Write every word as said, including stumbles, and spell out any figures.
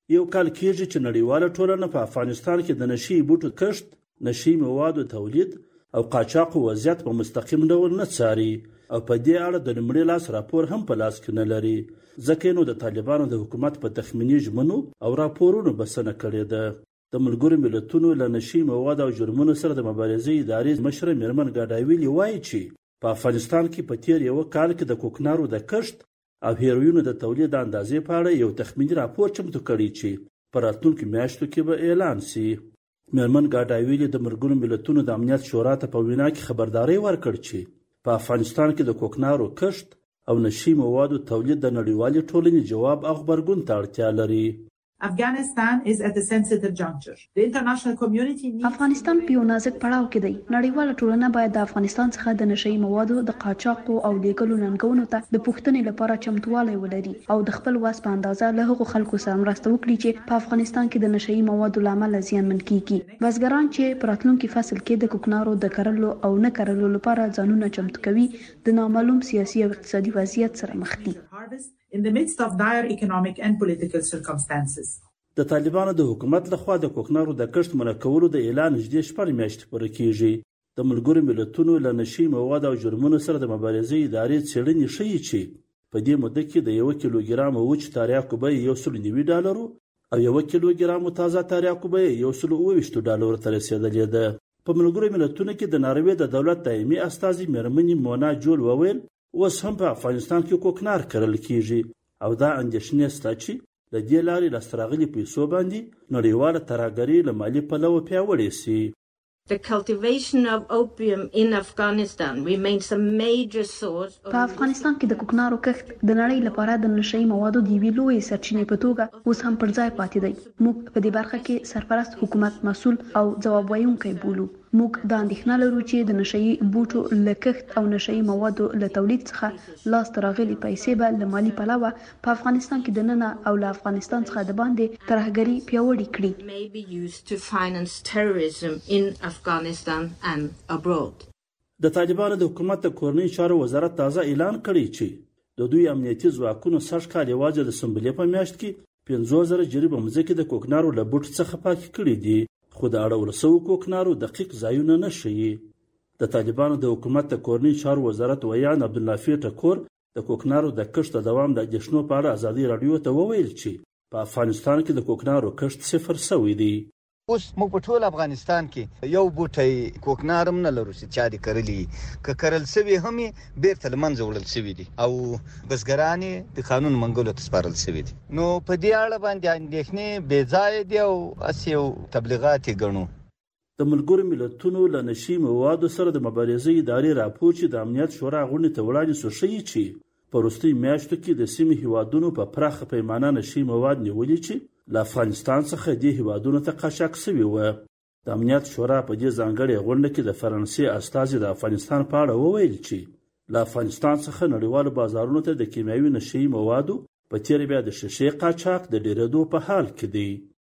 یو کال کېږي چې نړیواله ټولنه په افغانستان کې د نشي بوټو کښت، نشي موادو تولید او قاچاقو وضعیت په مستقیم ډول نه څاري او په دې اړه د لومړي لاس راپور هم په لاس کې نه لري، ځکه نو د طالبانو د حکومت په تخمیني ژمنو او راپورونو بسنه کړې ده. د ملګرو ملتونو له نشي مواد او جرمونو سره د مبارزې ادارې مشره میرمن ګاډاویلي وایي چې په افغانستان کې په تیر یو کال کې د کوکنارو د کښت او هیروینو د تولید اندازې په اړه یو تخمیني راپور چمتو کړی چې په راتلونکو میاشتو کې به اعلان سي. میرمن ګاډاویلي د ملګرو ملتونو د امنیت شورا ته په وینا کې خبرداری ورکړ چې په افغانستان کې د کوکنارو کښت او نشي موادو تولید د نړیوالې ټولنې جواب او غبرګون ته اړتیا لري. Afghanistan is at a sensitive juncture. The international community needs افغانستان په یو نازک پړاو کې دی. نړیواله ټولنه باید د افغانستان څخه د نشي موادو د قاچاقو او لیږلو ننګونو ته د پوښتنې لپاره چمتووالی ولري او د خپل واس په اندازه له هغو خلکو سره مرسته وکړي چې په افغانستان کې د نشي موادو له امله زیانمن کیږي. بزګران چې په راتلونکي فصل کې د کوکنارو د کرلو او نه کرلو لپاره ځانونه چمتو کوي د نامعلوم سیاسي او اقتصادي وضعیت سره مخ دي. in the midst of dire economic and political circumstances. د طالبانو د حکومت لخوا د کوکنارو د کښت منع کولو د اعلان نږدې شپږ میاشتې پوره کیږي. د ملګرو ملتونو له نشي مواد او جرمونو سره د مبارزې ادارې څېړنې ښیي چې په دې موده کې د یو کیلوګرام وچ تریاکو بیه یو سل نوي ډالرو او یو کیلوګرام تازه تریاکو بیه یو سل اوه ویشت ډالرو ته رسېدلې ده. په ملګرو ملتونو کې د ناروې د دولت دایمي استازي میرمنې مونا جول وویل اوس هم په افغانستان کې کوکنار کرل کیږي او دا اندېښنې شته چې د دې لارې لاسته راغلي پیسو باندې نړیواله ترهګري له مالي پلوه پیاوړې سي. The cultivation of opium in Afghanistan remains a major source of په افغانستان کې د کوکنارو کښت د نړۍ لپاره د نشي موادو د یوې لویې سرچینې په توګه اوس هم پر ځای پاتې دی. موږ په دې برخه کې سرپرست حکومت مسؤل او ځواب ویونکی بولو. موږ دا اندېښنه لرو چې د نشي بوټو له کښت او نشي موادو له تولید څخه لاسته راغلي پیسې به له مالي پلوه په افغانستان کې دننه او له افغانستان څخه د باندې ترهګري پیاوړې کړي. may be used to finance terrorism in Afghanistan and abroad. د طالبانو د حکومت د کورنۍ چارو وزارت تازه اعلان کړی چې د دوی امنیتي ځواکونو سږ کال یوازې د سنبلې په میاشت کې پنځوس زره جریبه مځکې د کوکنارو له بوټ څخه پاکې کړي دي، خو د اړول سوو کوکنارو دقیق ځایونه نه ښیي. د طالبانو د حکومت د کورنۍ چارو وزارت ویان عبدالنافع ټکور د کوکنارو د کښت د دوام د اندېښنو په اړه ازادي راډیو ته وویل چې په افغانستان کې د کوکنارو کښت صفر سوی دی. اوس موږ په ټول افغانستان کې یو بوټی کوکنار هم نه لرو چې چا دې کرلي، که کرل سوي هم یې بیرته له منځه وړل سوي دي او بزګران یې د قانون منګولو ته سپارل سوي دي. نو په دې اړه باندې اندېښنې بې ځایه دي او هسې یو تبلیغات یې ګڼو. د ملګرو ملتونو له نشي موادو سره د مبارزې ادارې راپور چې د امنیت شورا غونډې ته وړاندې سو ښیي چې په وروستیو میاشتو کې د سیمې هیوادونو په پراخه پیمانه نشي مواد نیولي چې له افغانستان څخه دې هیوادونو ته قاچاق سوي وه. د امنیت شورا په دې ځانګړې غونډه کې د فرانسې استازي د افغانستان په اړه وویل چې له افغانستان څخه نړیوالو بازارونو ته د کیمیاوي نشي موادو په تېره بیا د شیشې قاچاق د ډېرېدو په حال کې دی.